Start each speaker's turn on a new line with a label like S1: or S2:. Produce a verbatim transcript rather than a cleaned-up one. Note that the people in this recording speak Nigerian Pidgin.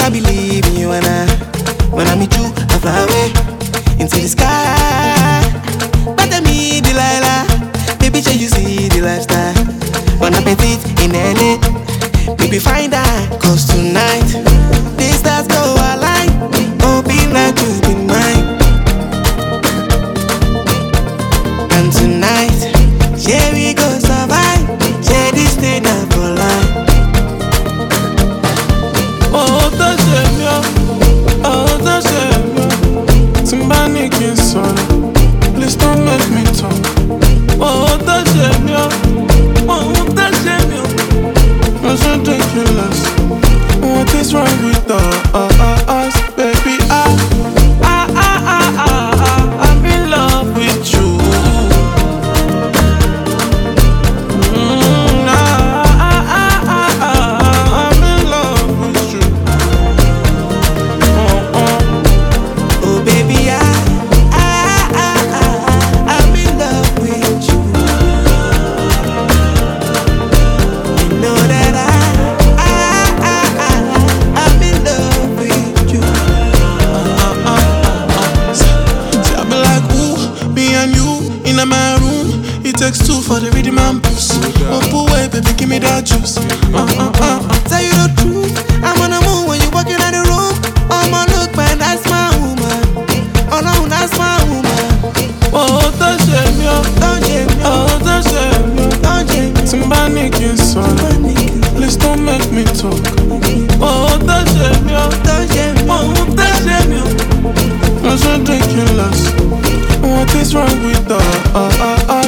S1: never believe in you when I, when I meet you, I fly away into the sky. But I meet Delilah, baby, can you see the lifestyle? Bon appetit in L A, baby, find out. Cause tonight, the stars go align, hoping that you be mine. And tonight, yeah, we go survive, yeah, this day not for life.
S2: Oh, that's it, oh, that's it. Somebody can son, please don't make me talk. Oh, that's it, oh, that's it. It's ridiculous. What is wrong with us, baby? I, I, I, I, I, I'm in love with you. Mm, I, I, I, I, I'm in love with you. Oh, oh.
S1: Oh baby, I, I, I, I, I'm in love with you. You know that I, I, I, I, I'm in love with you.
S2: Uh, uh, uh, uh. See, I be like, ooh, me and you in my room. It takes two for the rhythm and blues. Oh, boy, baby, give me that juice. Uh, uh, uh, uh.
S1: Tell you the truth, I'm on the moon when you walk in the room. Oh my look, man, that's my woman. Oh no, that's my woman.
S2: Oh, that's it, yo.
S1: Don't shame me,
S2: Oh, that's it, yo.
S1: don't shame me.
S2: Somebody can son. Please don't make me talk. Oh, that's it, yo.
S1: Don't shame me.
S2: Oh, that's it, yo. It's ridiculous. What is wrong with us?